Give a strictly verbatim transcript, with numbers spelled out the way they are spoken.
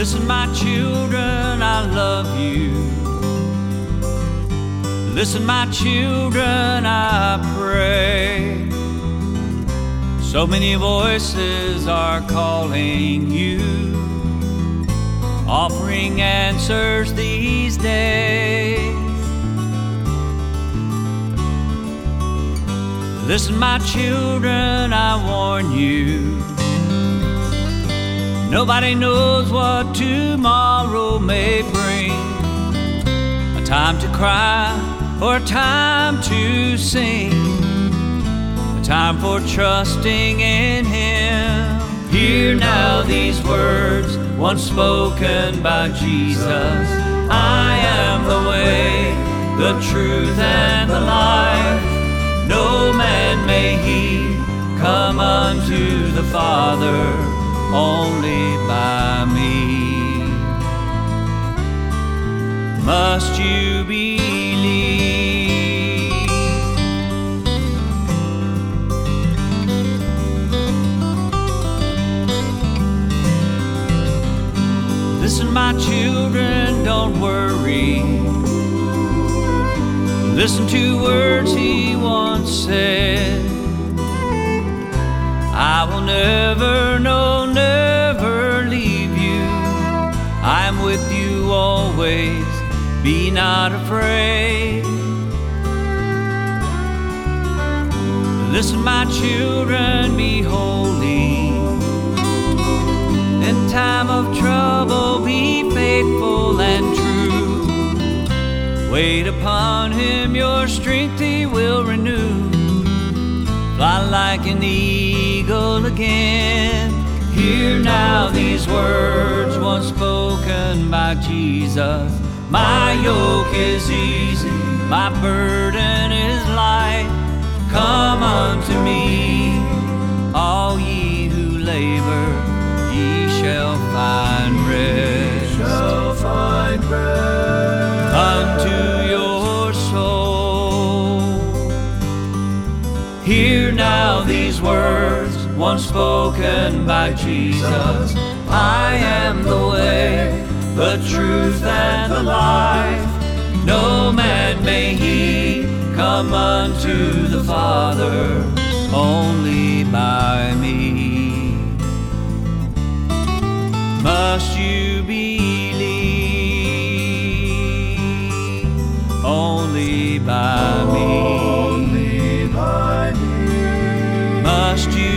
Listen, my children, I love you. Listen, my children, I pray. So many voices are calling you, offering answers these days. Listen, my children, I warn you. Nobody knows what tomorrow may bring. A time to cry or a time to sing. A time for trusting in Him. Hear now these words once spoken by Jesus. I am the way, the truth, and the life. No man may he come unto the Father, only by me. Must you believe? Listen, my children, don't worry. Listen to words He once said. I will never, no, never leave you. I am with you always, be not afraid. Listen, my children, be holy. In time of trouble, be faithful and true. Wait upon Him, your strength He will renew. Fly like an eagle again. Hear now these words once spoken by Jesus. My yoke is easy, my burden is light. Come unto me, all ye who labor, ye shall find rest. Shall find rest unto your soul. Hear now these words once spoken by Jesus. I am the way, the truth, and the life. No man may he come unto the Father, only by me. Must you believe? Only by me. Only by me. Must you